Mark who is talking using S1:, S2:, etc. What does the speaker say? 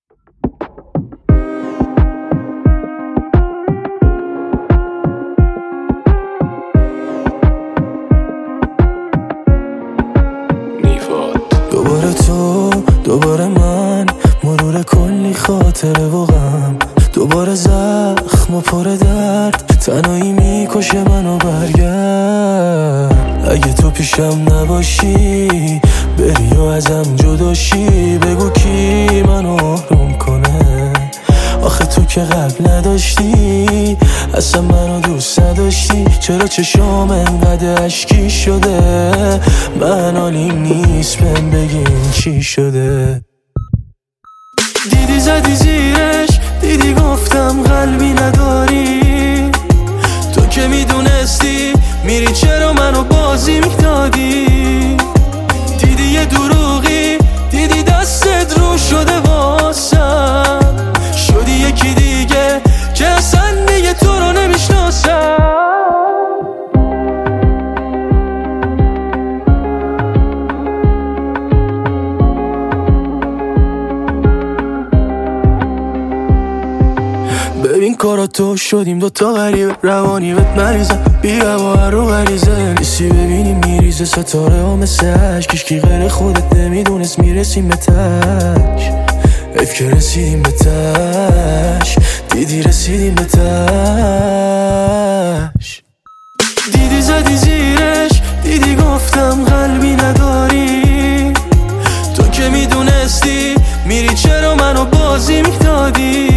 S1: دوباره تو، دوباره من، مرور کلی خاطره و غم، دوباره زخم و پر درد، تنهایی میکشه منو. برگرد اگه تو پیشم نباشی، بری و ازم جداشی، بگو کی منو آروم کنه. آخه تو که قلب نداشتی، اصلا منو دوست نداشتی، چرا چشام انقدر اشکی شده؟ من حالیم نیست، بهم بگین چی شده. دیدی زدی زیرش، دیدی گفتم قلبی نداری، تو که میدونستی میری چرا منو بازی میدادی. دیدی یه دروغی، دیدی دستت رو شده واسم، شدی یکی دیگه که اصلا دیگه تو رو نمیشناسم. ببین کارا تو شدیم دوتا غریبه، روانی بهت مریضم، بی هوا رو غریزه، نیستی ببینیم میریزه ستاره ها مثل عشق، کشکی غیر خودت نمیدونست میرسیم به تش. حیف که رسیدیم به تش، دیدی رسیدیم به تش. دیدی زدی زیرش، دیدی گفتم قلبی نداری، تو که میدونستی میری چرا منو بازی میدادی.